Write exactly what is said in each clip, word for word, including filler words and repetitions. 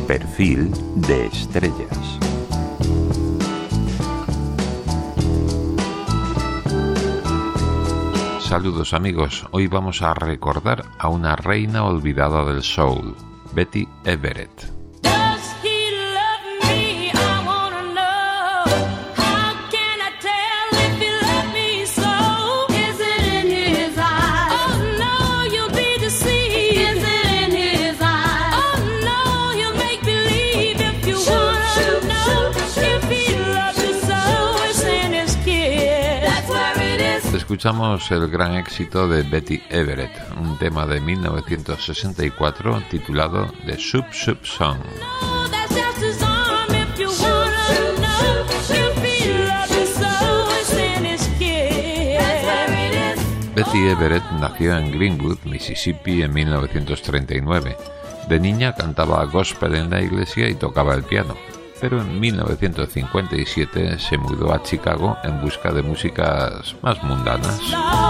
Perfil de estrellas. Saludos amigos, hoy vamos a recordar a una reina olvidada del soul, Betty Everett. Escuchamos el gran éxito de Betty Everett, un tema de mil novecientos sesenta y cuatro titulado The Soup Soup Song. Betty Everett nació en Greenwood, Mississippi, en mil novecientos treinta y nueve. De niña cantaba gospel en la iglesia y tocaba el piano. Pero en mil novecientos cincuenta y siete se mudó a Chicago en busca de músicas más mundanas.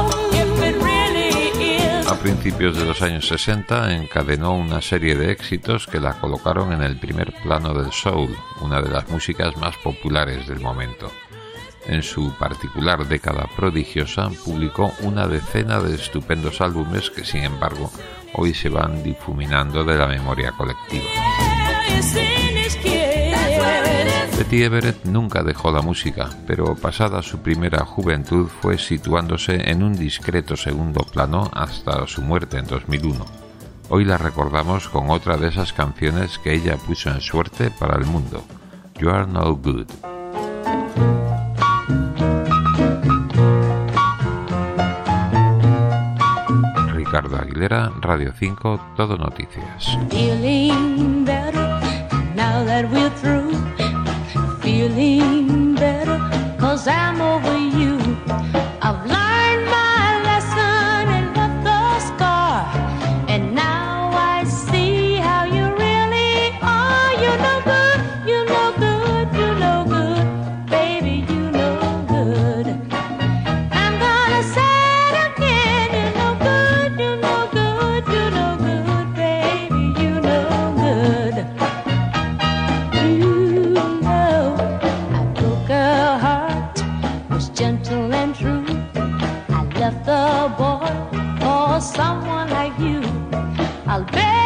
A principios de los años sesenta encadenó una serie de éxitos que la colocaron en el primer plano del soul, una de las músicas más populares del momento. En su particular década prodigiosa publicó una decena de estupendos álbumes que, sin embargo, hoy se van difuminando de la memoria colectiva. Betty Everett nunca dejó la música, pero pasada su primera juventud fue situándose en un discreto segundo plano hasta su muerte en dos mil uno. Hoy la recordamos con otra de esas canciones que ella puso en suerte para el mundo, You Are No Good. Ricardo Aguilera, Radio cinco, Todo Noticias. Feeling better now that we're through. Feeling better cause I'm over you. I've learned my lesson and left the scar, and now I see how you really are. You're no good, you're no good, you're no good, baby, you're no good. I'm gonna say it again, you're no good, you're no good, you're no good, baby, you're no good. You know her heart was gentle and true. I left the boy for someone like you. I'll bet